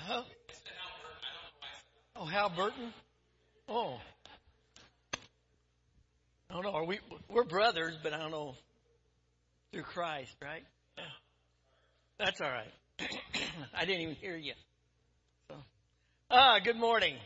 Huh? Oh, Hal Burton? Oh, I don't know. We're brothers, but I don't know through Christ, right? Yeah. That's all right. I didn't even hear you. So. Good morning.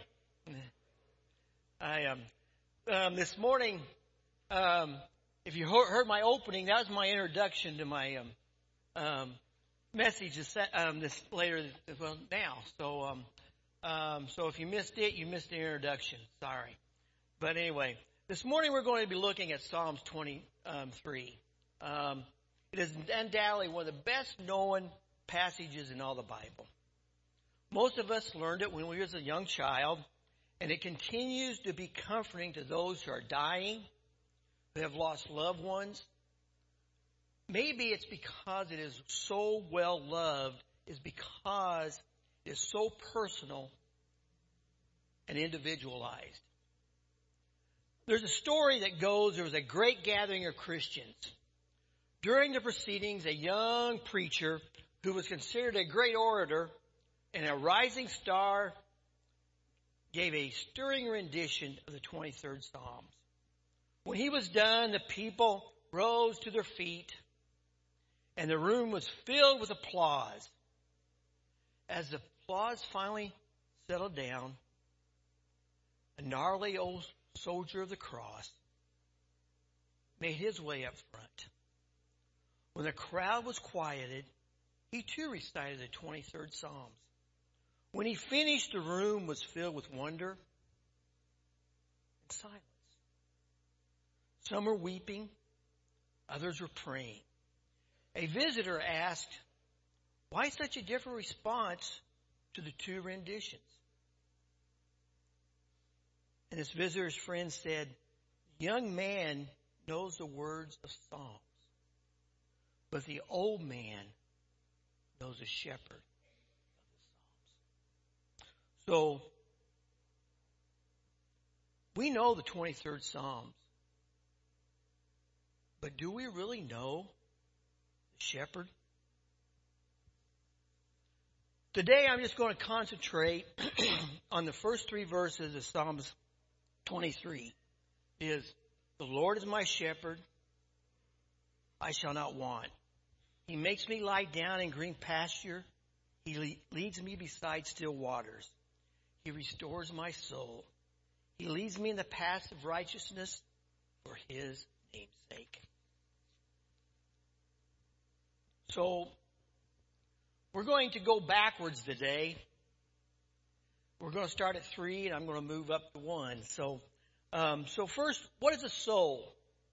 I this morning, if you heard my opening, that was my introduction to my message this later. Well, now. So if you missed it, you missed the introduction. Sorry. But anyway, this morning we're going to be looking at Psalms 23. It is undoubtedly one of the best known passages in all the Bible. Most of us learned it when we were a young child, and it continues to be comforting to those who are dying, who have lost loved ones. Maybe it's because it is so well loved, is because it is so personal and individualized. There's a story that goes, there was a great gathering of Christians. During the proceedings, a young preacher who was considered a great orator and a rising star gave a stirring rendition of the 23rd Psalms. When he was done, the people rose to their feet, and the room was filled with applause. As the applause finally settled down, a gnarly old soldier of the cross made his way up front. When the crowd was quieted, he too recited the 23rd Psalms. When he finished, the room was filled with wonder and silence. Some were weeping, others were praying. A visitor asked, "Why such a different response to the two renditions?" And this visitor's friend said, "The young man knows the words of Psalms, but the old man knows the shepherd of the Psalms." So, we know the 23rd Psalms, but do we really know the shepherd? Today I'm just going to concentrate on the first three verses of Psalms 23. Is, "The Lord is my shepherd, I shall not want. He makes me lie down in green pasture. He leads me beside still waters. He restores my soul. He leads me in the paths of righteousness for His name's sake." So, we're going to go backwards today. We're going to start at 3, and I'm going to move up to 1. So first, what is a soul?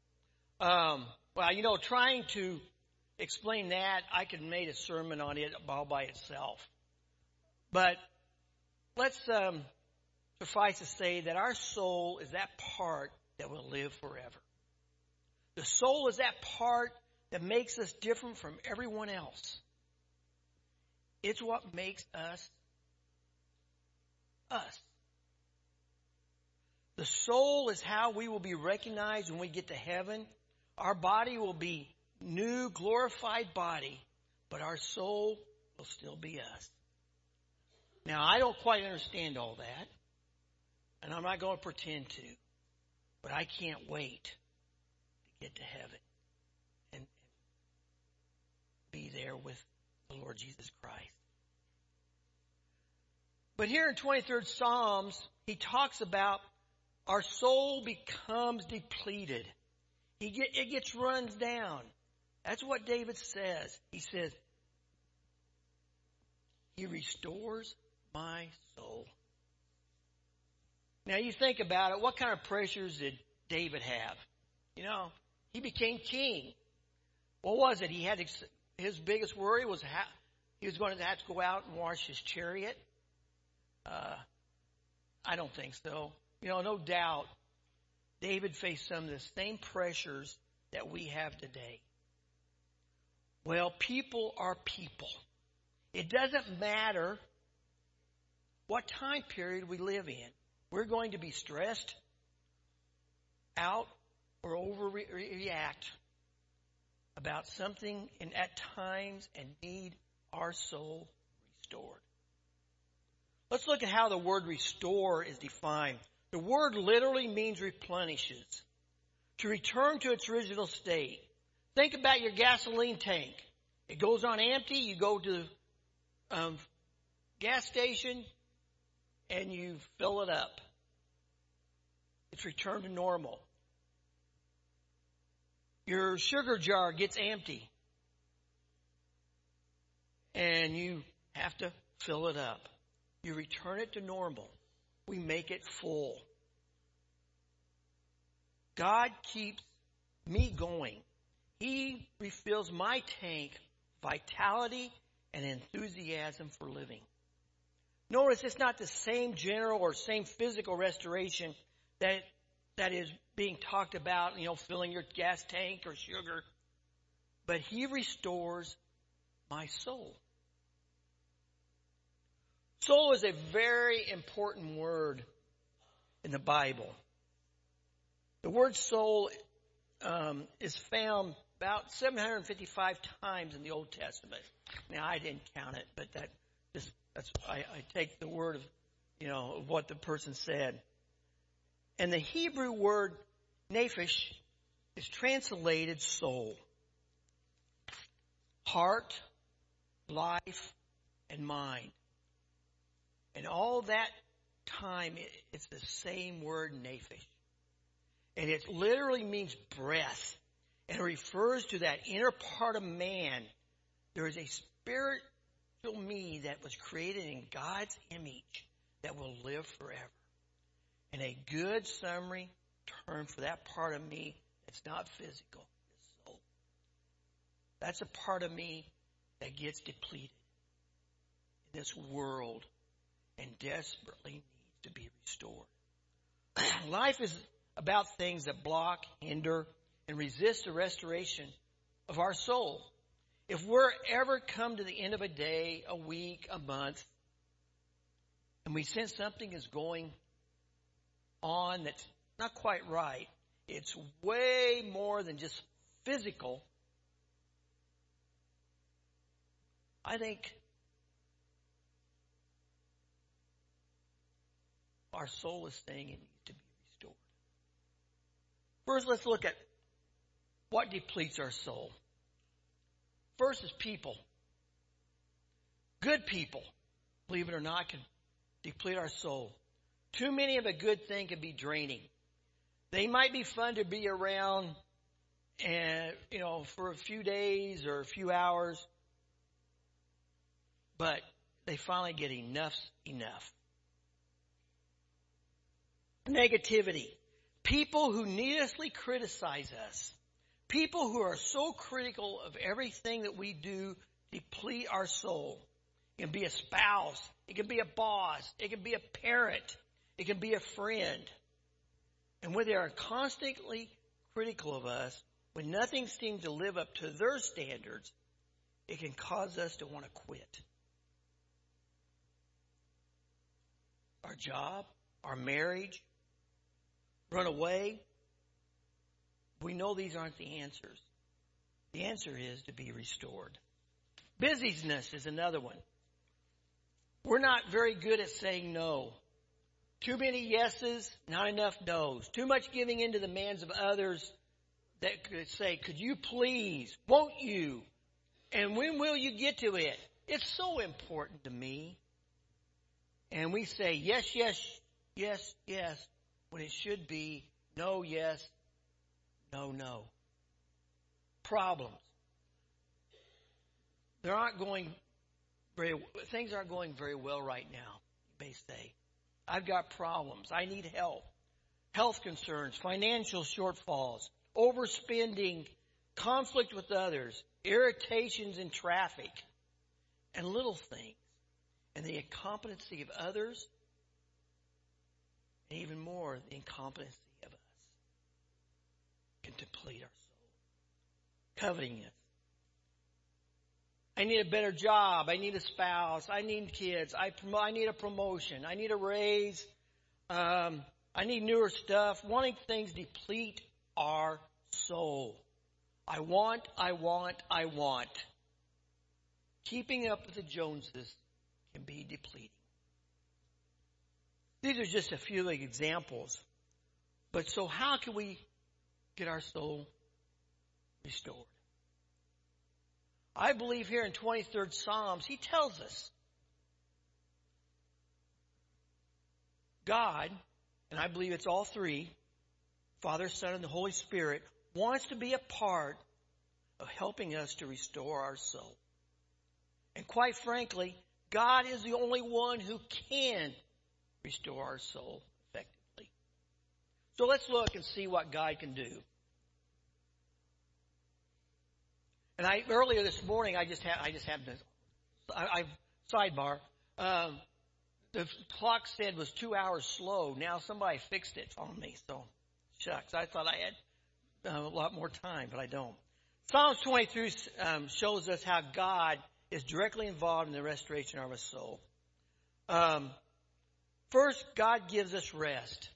Well, trying to explain that, I could have made a sermon on it all by itself. But let's suffice to say that our soul is that part that will live forever. The soul is that part that makes us different from everyone else. It's what makes us us. The soul is how we will be recognized when we get to heaven. Our body will be new, glorified body, but our soul will still be us. Now, I don't quite understand all that, and I'm not going to pretend to, but I can't wait to get to heaven and be there with the Lord Jesus Christ. But here in 23rd Psalms, he talks about our soul becomes depleted. It gets runs down. That's what David says. He says, "He restores my soul." Now you think about it, what kind of pressures did David have? He became king. What was it? He had his biggest worry was he was going to have to go out and wash his chariot. I don't think so. No doubt, David faced some of the same pressures that we have today. Well, people are people. It doesn't matter what time period we live in. We're going to be stressed out or overreact about something and at times and need our soul restored. Let's look at how the word restore is defined. The word literally means replenishes, to return to its original state. Think about your gasoline tank. It goes on empty. You go to the gas station and you fill it up. It's returned to normal. Your sugar jar gets empty and you have to fill it up. You return it to normal. We make it full. God keeps me going. He refills my tank with vitality and enthusiasm for living. Notice it's not the same general or same physical restoration that is being talked about, filling your gas tank or sugar. But He restores my soul. Soul is a very important word in the Bible. The word soul is found about 755 times in the Old Testament. Now, I didn't count it, but I take the word of what the person said. And the Hebrew word nephesh is translated soul, heart, life, and mind. And all that time, it's the same word, nephesh. And it literally means breath. And it refers to that inner part of man. There is a spiritual me that was created in God's image that will live forever. And a good summary term for that part of me that's not physical is soul. That's a part of me that gets depleted in this world and desperately needs to be restored. Life is about things that block, hinder, and resist the restoration of our soul. If we're ever come to the end of a day, a week, a month, and we sense something is going on that's not quite right, it's way more than just physical. I think our soul is saying it needs to be restored. First, let's look at what depletes our soul. First is people. Good people, believe it or not, can deplete our soul. Too many of a good thing can be draining. They might be fun to be around and, for a few days or a few hours, but they finally get enough's enough. Negativity. People who needlessly criticize us. People who are so critical of everything that we do deplete our soul. It can be a spouse. It can be a boss. It can be a parent. It can be a friend. And when they are constantly critical of us, when nothing seems to live up to their standards, it can cause us to want to quit. Our job, our marriage, run away. We know these aren't the answers. The answer is to be restored. Busyness is another one. We're not very good at saying no. Too many yeses, not enough no's. Too much giving in to the demands of others that could say, could you please, won't you? And when will you get to it? It's so important to me. And we say yes, yes, yes, yes, when it should be no, yes, no, no. Problems. Things aren't going very well right now, you may say. I've got problems. I need help. Health concerns, financial shortfalls, overspending, conflict with others, irritations in traffic, and little things. And the incompetency of others, and even more, the incompetency of us can deplete our soul. Covetingness. I need a better job. I need a spouse. I need kids. I need a promotion. I need a raise. I need newer stuff. Wanting things deplete our soul. I want. Keeping up with the Joneses can be depleting. These are just a few examples. But so how can we get our soul restored? I believe here in 23rd Psalms, he tells us God, and I believe it's all three, Father, Son, and the Holy Spirit, wants to be a part of helping us to restore our soul. And quite frankly, God is the only one who can restore our soul effectively. So let's look and see what God can do. And earlier this morning, I sidebar. The clock said it was 2 hours slow. Now somebody fixed it on me. So, shucks. I thought I had a lot more time, but I don't. Psalms 23 shows us how God is directly involved in the restoration of our soul. First, God gives us rest.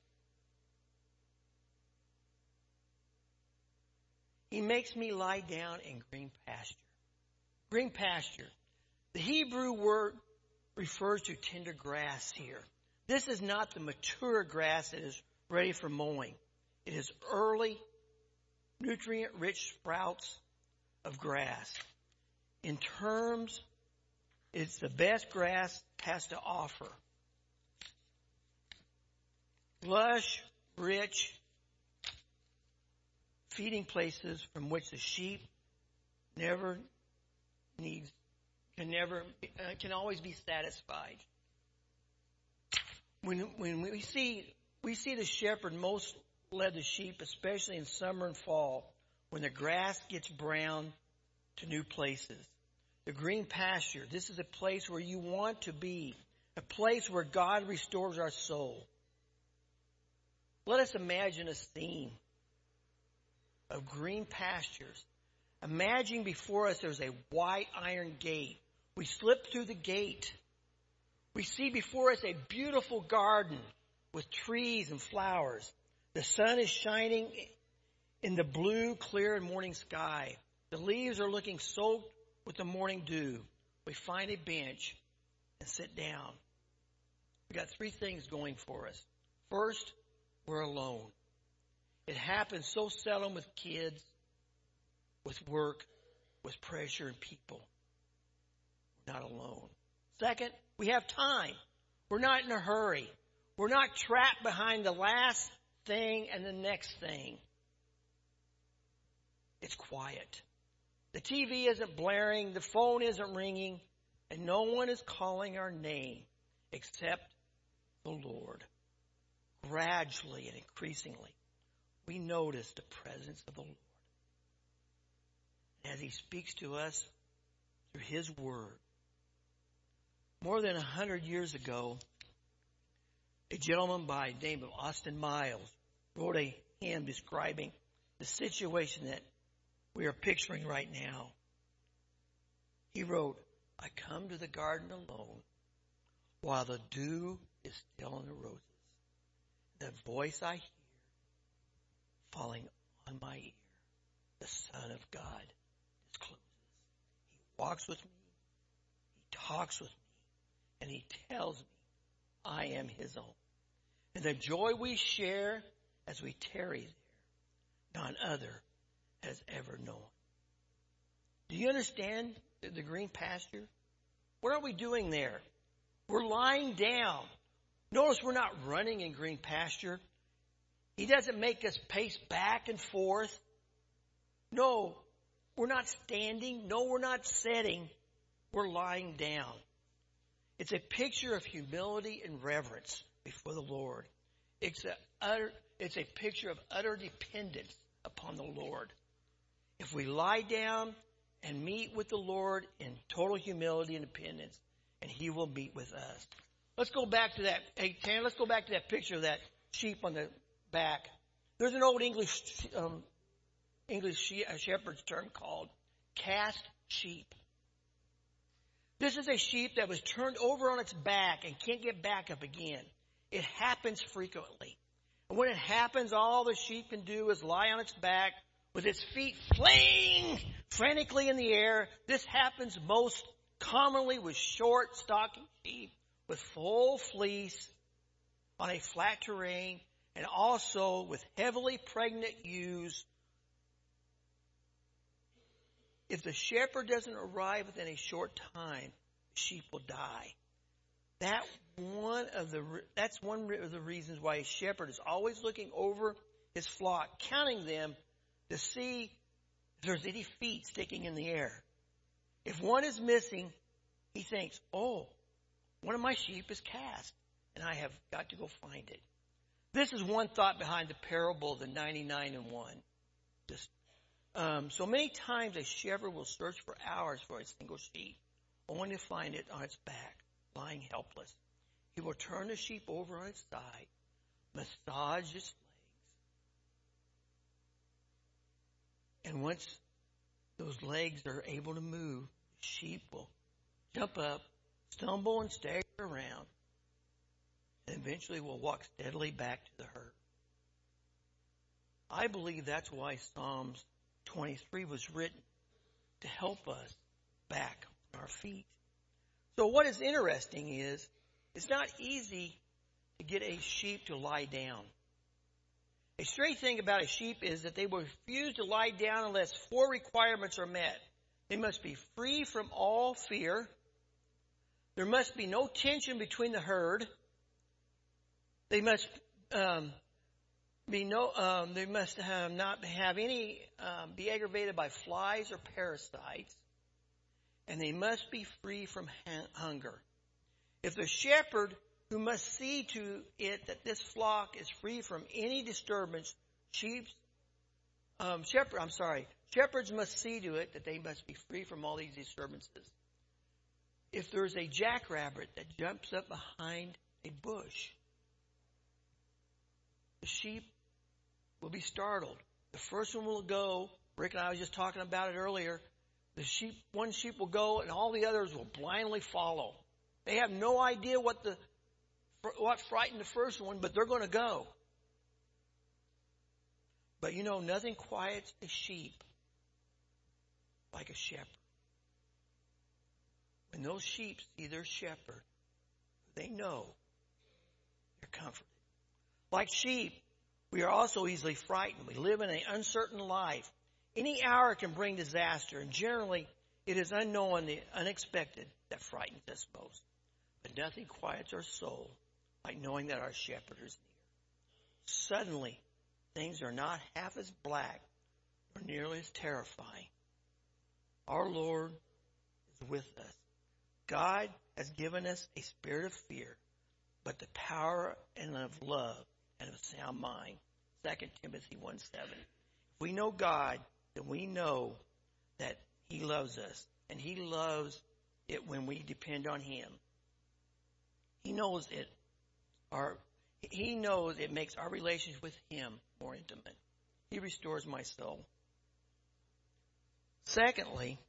He makes me lie down in green pasture. Green pasture. The Hebrew word refers to tender grass here. This is not the mature grass that is ready for mowing. It is early, nutrient-rich sprouts of grass. In terms, it's the best grass has to offer. Lush, rich, feeding places from which the sheep can always be satisfied. When we see the shepherd most led the sheep, especially in summer and fall, when the grass gets brown to new places. The green pasture, this is a place where you want to be, a place where God restores our soul. Let us imagine a scene of green pastures. Imagine before us there's a white iron gate. We slip through the gate. We see before us a beautiful garden with trees and flowers. The sun is shining in the blue, clear morning sky. The leaves are looking soaked with the morning dew. We find a bench and sit down. We got three things going for us. First, we're alone. It happens so seldom with kids, with work, with pressure and people. We're not alone. Second, we have time. We're not in a hurry. We're not trapped behind the last thing and the next thing. It's quiet. The TV isn't blaring, the phone isn't ringing, and no one is calling our name except the Lord. Gradually and increasingly, we notice the presence of the Lord. As He speaks to us through His Word. More than 100 years ago, a gentleman by the name of Austin Miles wrote a hymn describing the situation that we are picturing right now. He wrote, I come to the garden alone while the dew is still on the roses. The voice I hear falling on my ear, the Son of God discloses. He walks with me, He talks with me, and He tells me I am His own. And the joy we share as we tarry there, none other has ever known. Do you understand the green pasture? What are we doing there? We're lying down. Notice we're not running in green pasture. He doesn't make us pace back and forth. No, we're not standing. No, we're not sitting. We're lying down. It's a picture of humility and reverence before the Lord. It's a picture of utter dependence upon the Lord. If we lie down and meet with the Lord in total humility and dependence, and He will meet with us. Let's go back to that. Hey, Tan, let's go back to that picture of that sheep on the back. There's an old English shepherd's term called cast sheep. This is a sheep that was turned over on its back and can't get back up again. It happens frequently. And when it happens, all the sheep can do is lie on its back with its feet flaying frantically in the air. This happens most commonly with short, stocky sheep with full fleece, on a flat terrain, and also with heavily pregnant ewes. If the shepherd doesn't arrive within a short time, the sheep will die. That's one of the reasons why a shepherd is always looking over his flock, counting them to see if there's any feet sticking in the air. If one is missing, he thinks, oh, one of my sheep is cast, and I have got to go find it. This is one thought behind the parable of the 99 and 1. So many times a shepherd will search for hours for a single sheep, only to find it on its back, lying helpless. He will turn the sheep over on its side, massage its legs, and once those legs are able to move, the sheep will jump up, stumble and stagger around, and eventually will walk steadily back to the herd. I believe that's why Psalms 23 was written, to help us back on our feet. So what is interesting is, it's not easy to get a sheep to lie down. A strange thing about a sheep is that they will refuse to lie down unless 4 requirements are met. They must be free from all fear. There must be no tension between the herd. They must not be aggravated by flies or parasites, and they must be free from hunger. If the shepherd, who must see to it that this flock is free from any disturbance, shepherds must see to it that they must be free from all these disturbances. If there's a jackrabbit that jumps up behind a bush, the sheep will be startled. The first one will go. Rick and I was just talking about it earlier. One sheep will go, and all the others will blindly follow. They have no idea what frightened the first one, but they're going to go. But nothing quiets a sheep like a shepherd. When those sheep see their shepherd, they know they're comforted. Like sheep, we are also easily frightened. We live in an uncertain life. Any hour can bring disaster, and generally it is unknown, the unexpected, that frightens us most. But nothing quiets our soul like knowing that our shepherd is near. Suddenly, things are not half as black or nearly as terrifying. Our Lord is with us. God has given us a spirit of fear, but the power and of love and of sound mind. 2 Timothy 1:7. If we know God, then we know that He loves us, and He loves it when we depend on Him. He knows it makes our relationship with Him more intimate. He restores my soul. Secondly,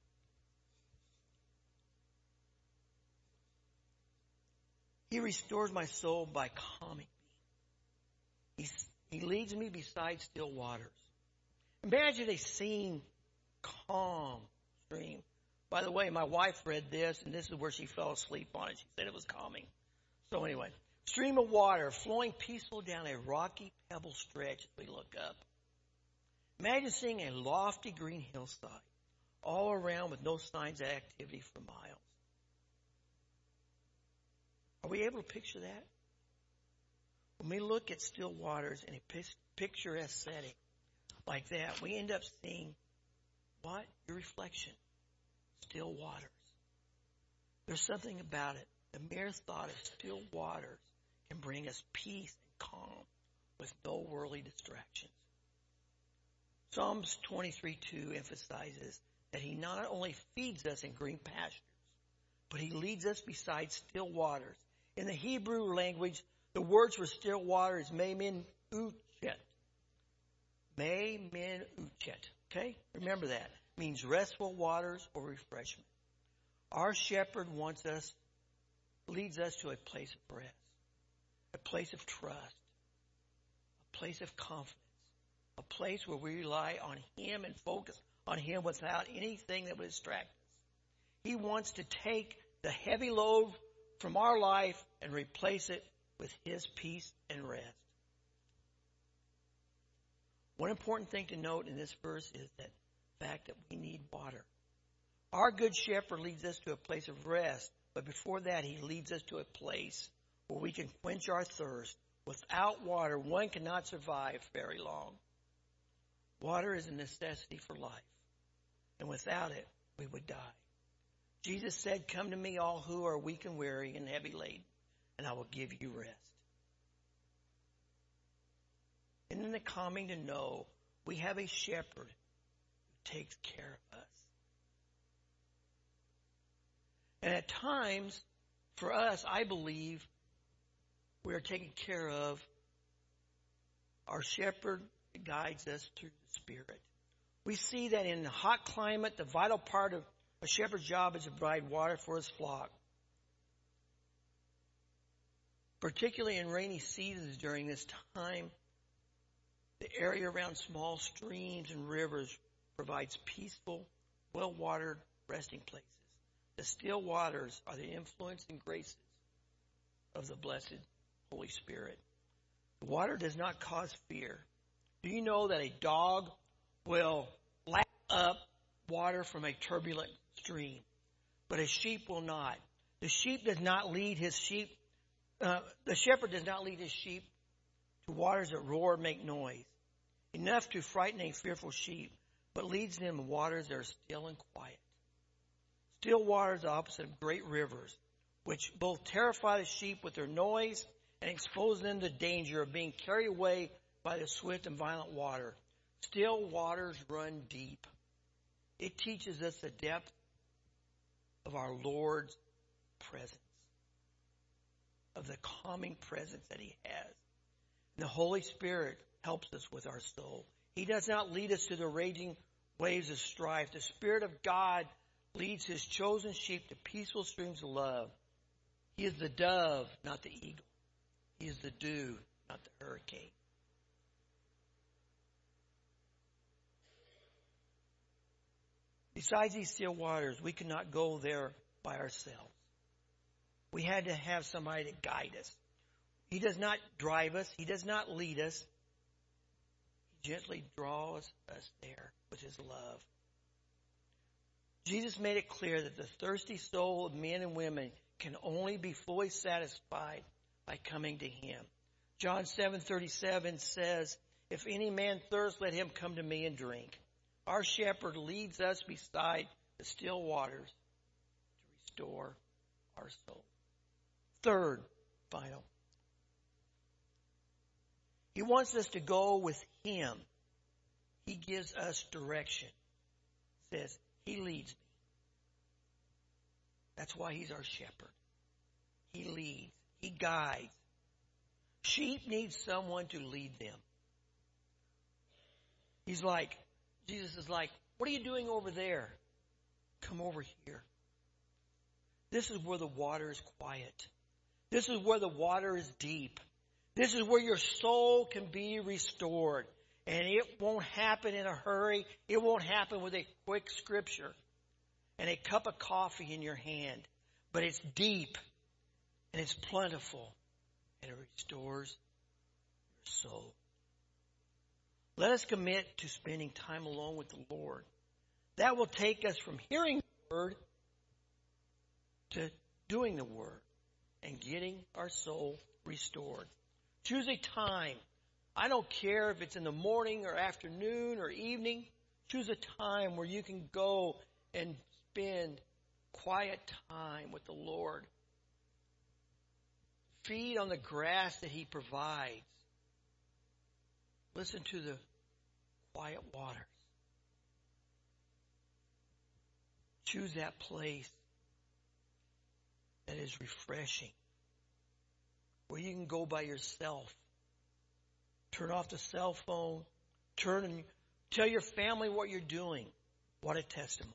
He restores my soul by calming me. He leads me beside still waters. Imagine a serene, calm stream. By the way, my wife read this, and this is where she fell asleep on it. She said it was calming. So anyway, stream of water flowing peaceful down a rocky pebble stretch as we look up. Imagine seeing a lofty green hillside all around with no signs of activity for miles. Are we able to picture that? When we look at still waters in a picturesque setting like that, we end up seeing what? Your reflection. Still waters. There's something about it. The mere thought of still waters can bring us peace and calm with no worldly distractions. Psalms 23:2 emphasizes that He not only feeds us in green pastures, but He leads us beside still waters. In the Hebrew language, the words for still water is Me'min Uchet. Me'min Uchet. Okay? Remember that. It means restful waters or refreshment. Our shepherd leads us to a place of rest, a place of trust, a place of confidence, a place where we rely on Him and focus on Him without anything that would distract us. He wants to take the heavy load from our life and replace it with his peace and rest. One important thing to note in this verse is that fact that we need water. Our good shepherd leads us to a place of rest, but before that he leads us to a place where we can quench our thirst. Without water, one cannot survive very long. Water is a necessity for life, and without it, we would die. Jesus said, "Come to me, all who are weak and weary and heavy laden, and I will give you rest." Isn't it calming to know we have a shepherd who takes care of us? And at times, for us, I believe we are taken care of. Our shepherd guides us through the Spirit. We see that in the hot climate, the vital part of a shepherd's job is to provide water for his flock. Particularly in rainy seasons during this time, the area around small streams and rivers provides peaceful, well-watered resting places. The still waters are the influence and graces of the blessed Holy Spirit. The water does not cause fear. Do you know that a dog will lap up water from a turbulent stream, but a sheep will not? The sheep does not lead his sheep. The shepherd does not lead his sheep to waters that roar and make noise, enough to frighten a fearful sheep, but leads them to waters that are still and quiet. Still waters are opposite of great rivers, which both terrify the sheep with their noise and expose them to danger of being carried away by the swift and violent water. Still waters run deep. It teaches us the depth of our Lord's presence, of the calming presence that he has. And the Holy Spirit helps us with our soul. He does not lead us to the raging waves of strife. The Spirit of God leads his chosen sheep to peaceful streams of love. He is the dove, not the eagle. He is the dew, not the hurricane. Besides these still waters, we could not go there by ourselves. We had to have somebody to guide us. He does not drive us. He does not lead us. He gently draws us there with his love. Jesus made it clear that the thirsty soul of men and women can only be fully satisfied by coming to him. John 7:37 says, "If any man thirst, let him come to me and drink." Our shepherd leads us beside the still waters to restore our soul. Third, final. He wants us to go with him. He gives us direction. He says, he leads me. That's why he's our shepherd. He leads. He guides. Sheep need someone to lead them. Jesus is like, what are you doing over there? Come over here. This is where the water is quiet. This is where the water is deep. This is where your soul can be restored. And it won't happen in a hurry. It won't happen with a quick scripture and a cup of coffee in your hand. But it's deep and it's plentiful and it restores your soul. Let us commit to spending time alone with the Lord. That will take us from hearing the word to doing the word and getting our soul restored. Choose a time. I don't care if it's in the morning or afternoon or evening. Choose a time where you can go and spend quiet time with the Lord. Feed on the grass that he provides. Listen to the quiet waters. Choose that place that is refreshing, where you can go by yourself. Turn off the cell phone. Turn and tell your family what you're doing. What a testimony.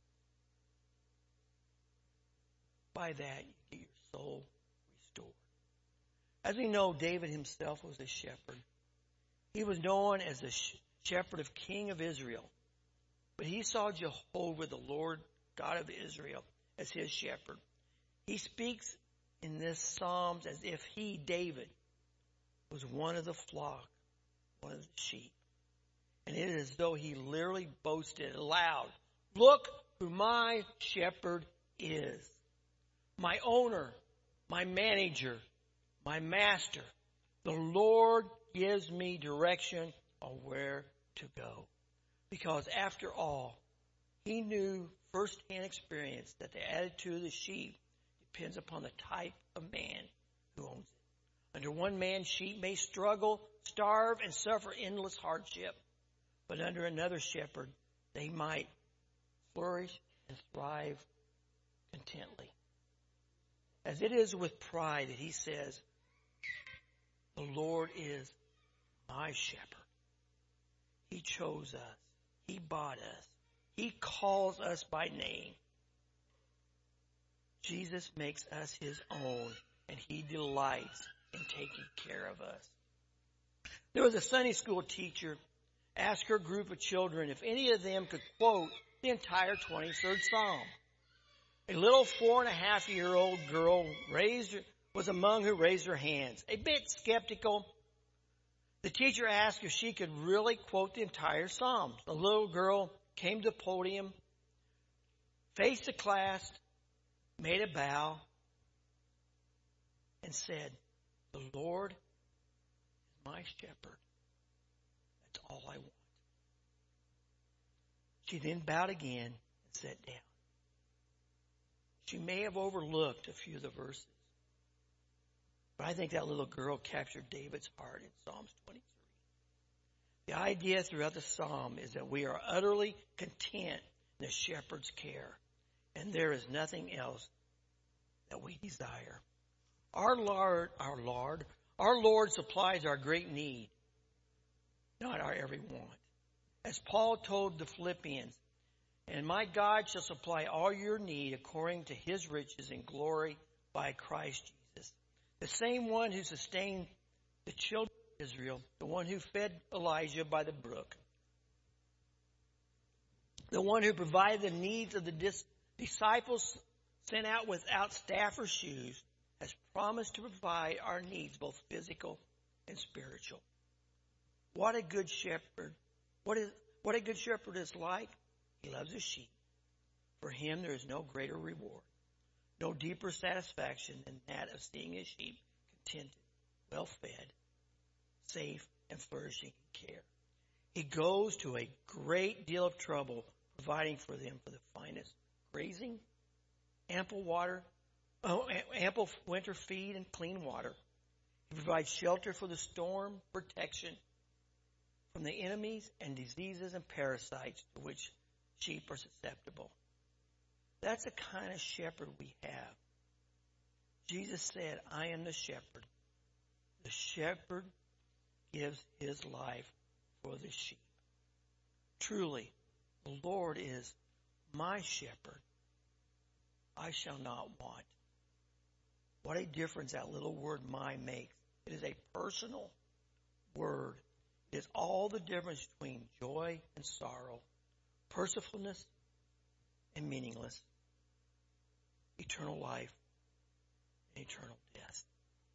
By that, you get your soul restored. As we know, David himself was a shepherd. He was known as the shepherd of King of Israel. But he saw Jehovah, the Lord God of Israel, as his shepherd. He speaks in this Psalms as if he, David, was one of the flock, one of the sheep. And it is as though he literally boasted aloud, "Look who my shepherd is. My owner, my manager, my master. The Lord gives me direction on where to go." Because after all, he knew firsthand experience that the attitude of the sheep depends upon the type of man who owns it. Under one man, sheep may struggle, starve, and suffer endless hardship. But under another shepherd, they might flourish and thrive contently. As it is with pride that he says, "The Lord is my shepherd." He chose us. He bought us. He calls us by name. Jesus makes us his own, and he delights in taking care of us. There was a Sunday school teacher asked her group of children if any of them could quote the entire 23rd Psalm. A little 4.5-year-old girl was among who raised her hands. A bit skeptical, the teacher asked if she could really quote the entire Psalm. The little girl came to the podium, faced the class, made a bow, and said, "The Lord is my shepherd. That's all I want." She then bowed again and sat down. She may have overlooked a few of the verses, but I think that little girl captured David's heart in Psalms 23. The idea throughout the psalm is that we are utterly content in the shepherd's care, and there is nothing else that we desire. Our Lord supplies our great need, not our every want. As Paul told the Philippians, "And my God shall supply all your need according to his riches in glory by Christ Jesus." The same one who sustained the children of Israel, the one who fed Elijah by the brook, the one who provided the needs of the disciples sent out without staff or shoes, has promised to provide our needs, both physical and spiritual. What a good shepherd! What a good shepherd is like? He loves his sheep. For him there is no greater reward, no deeper satisfaction than that of seeing his sheep contented, well fed, safe, and flourishing in care. He goes to a great deal of trouble providing for them for the finest grazing, ample winter feed, and clean water. He provides shelter for the storm, protection from the enemies and diseases and parasites to which sheep are susceptible. That's the kind of shepherd we have. Jesus said, "I am the shepherd." The shepherd gives his life for the sheep. Truly, the Lord is my shepherd. I shall not want. What a difference that little word "my" makes. It is a personal word. It is all the difference between joy and sorrow, purposefulness and meaningless, eternal life and eternal death.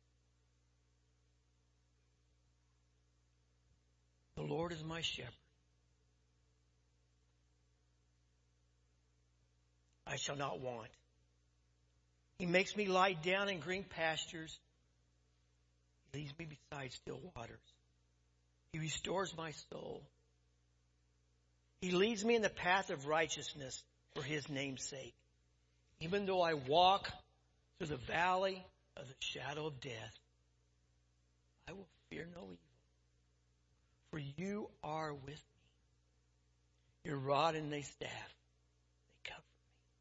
The Lord is my shepherd. I shall not want. He makes me lie down in green pastures. He leads me beside still waters. He restores my soul. He leads me in the path of righteousness for his name's sake. Even though I walk through the valley of the shadow of death, I will fear no evil. For you are with me. Your rod and thy staff, they comfort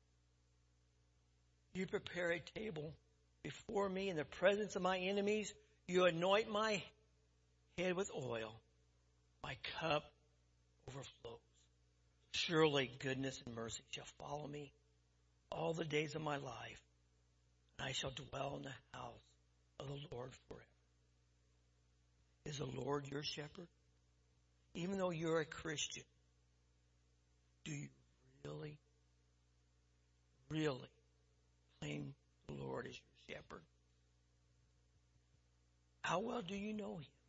me. You prepare a table before me in the presence of my enemies. You anoint my head with oil. My cup overflows. Surely goodness and mercy shall follow me all the days of my life, and I shall dwell in the house of the Lord forever. Is the Lord your shepherd? Even though you're a Christian, do you really claim the Lord as your shepherd? How well do you know Him?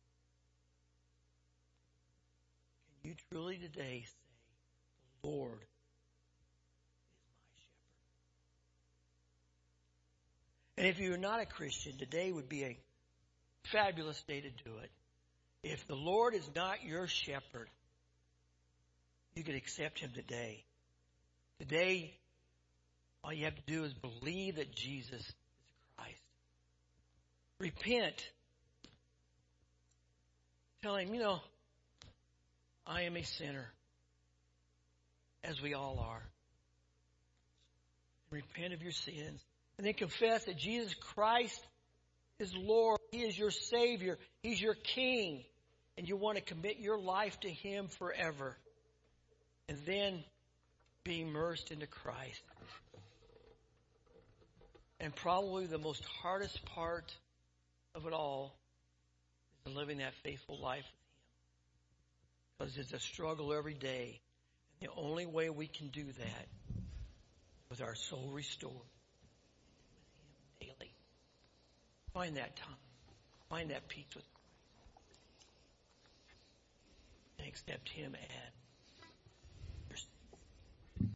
Can you truly today say, the Lord is my shepherd? And if you're not a Christian, today would be a fabulous day to do it. If the Lord is not your shepherd, you can accept Him today. Today, all you have to do is believe that Jesus is Christ. Repent. Tell Him, I am a sinner, as we all are. Repent of your sins. And then confess that Jesus Christ is Lord. He is your Savior. He's your King. And you want to commit your life to Him forever. And then be immersed into Christ. And probably the most hardest part of it all is living that faithful life with Him. Because it's a struggle every day. And the only way we can do that is with our soul restored with Him daily. Find that time. Find that peace with Christ. And accept Him as